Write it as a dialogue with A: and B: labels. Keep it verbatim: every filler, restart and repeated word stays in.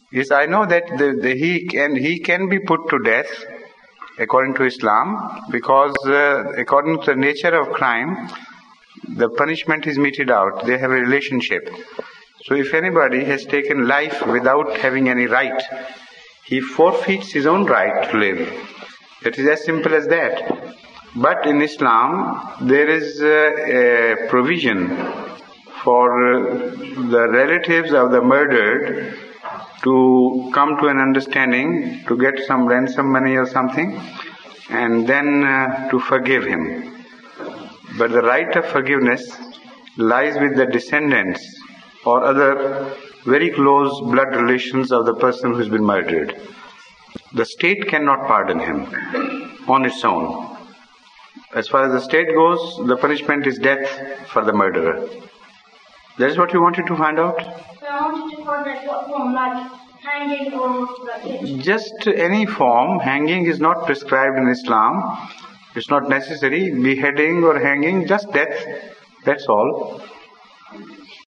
A: Yes, I know that the, the, he can he can be put to death according to Islam, because uh, according to the nature of crime, the punishment is meted out. They have a relationship. So if anybody has taken life without having any right, he forfeits his own right to live. It is as simple as that. But in Islam, there is a, a provision for uh, the relatives of the murdered to come to an understanding, to get some ransom money or something, and then uh, to forgive him. But the right of forgiveness lies with the descendants or other very close blood relations of the person who's been murdered. The state cannot pardon him on its own. As far as the state goes, the punishment is death for the murderer. That is what you wanted to find out?
B: I wanted to find out what form, like hanging or like...
A: Just any form. Hanging is not prescribed in Islam. It's not necessary. Beheading or hanging, just death. That's all.